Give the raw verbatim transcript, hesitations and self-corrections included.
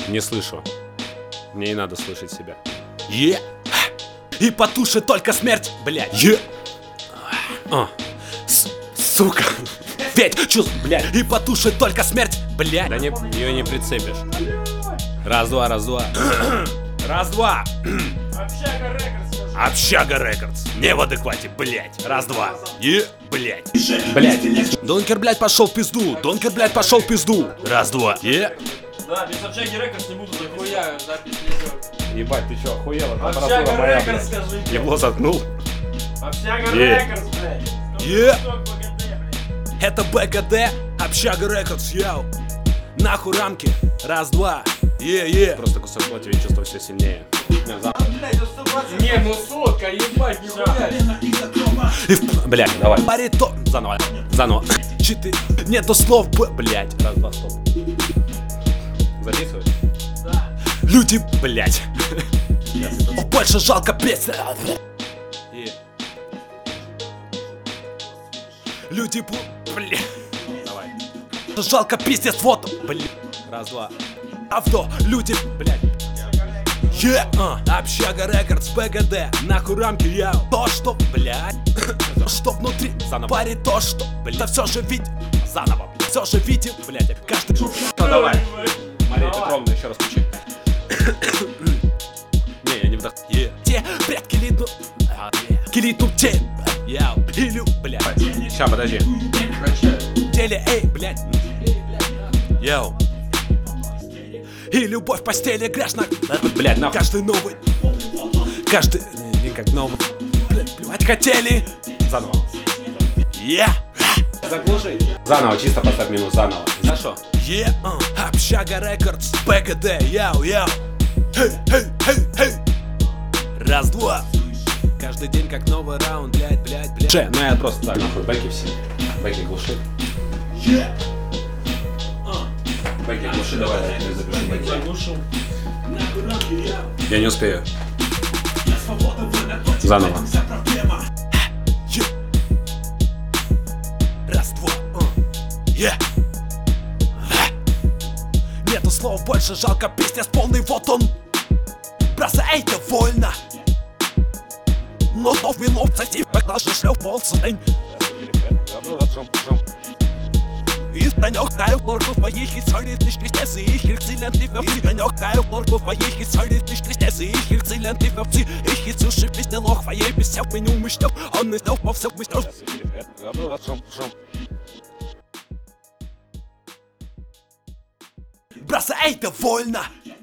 Не слышу. Мне не надо слышать себя. Е. И потушит только смерть, блядь. Е. А. С сука. Ведь чувств, блядь. И потушит только смерть, блядь. Да не, ее не прицепишь. Раз-два, раз-два. Раз-два. Общага Рекордс, скажи. Общага Рекордс. Не в адеквате, блядь. Раз-два. Е, блядь. Блять. Донкер, блядь, пошел в пизду. Донкер, блядь, пошел в пизду. Раз-два. Е. Да, без Общаги Рекордс не буду нихуя запись не делать. Ебать, ты чё, охуела? Общага моя, Рекордс, блядь. скажи. Ебло заткнул. Общага Е. Рекордс, блядь. Е. Кусок БГД, блядь. Это БГД, Общага Рекордс, яу. Нахуй рамки. Раз-два. Е-е. Просто кусок плоти, я чувствую все сильнее. Не, за- Не, ну сотка, ебать, нихуя. И в... Блядь, давай. Барито. Заново. Заново. Четыре. Нету слов, б... Блядь. Раз, два, стоп. Записывай. Да. Люди, блядь. Больше жалко песня. И... Люди, бу... блядь. Давай. Жалко пиздец, вот, блядь. Раз, два. Авто, люди, Блядь. е, а, Общага Рекордс, БГД, нахуй рамки, я. То, что, блядь, что внутри, Заново. парень, то, что, блядь, да все же видит, Заново. все же видит, блядь, каждый. Ну давай. Мария Давай. Петровна, еще раз включи. Не, я не вдох. Е, те предки литну, а, килитну те, я, илю, блядь, Ща, подожди. теле, эй, блядь, яу. И любовь в постели грешна, Блядь, нахуй. каждый новый, каждый, Не как новый. блядь, плевать хотели, Заново. е. Заглуши. Заново, чисто поставь минус заново. Хорошо. Е, а, Общага Рекордс, БГД, яу, яу. Хей, хей, хей, хей. Раз-два. Каждый день как новый раунд, блядь, блядь, блядь. Че, ну я просто так, нахуй, бэки все. Бэки глуши. Бэки глуши, давай, я запишу бэки. Заглушил. Я не успею. Заново. Е. Раз-два. Е. Нету слов больше, жалко пиздец полный, вот он. Бросай довольно. Но то вино в цати, как наш шлёв полцень. И станёк таю порку твоих, и солит лишь крестесы, и хирцилен ты вовцы. Станёк таю порку твоих, и солит лишь крестесы, и хирцилен ты вовцы. И хицуши пизде лох твоей, без всех меню мыштёв. Он не снял по всех мыштёв. Бросай довольно.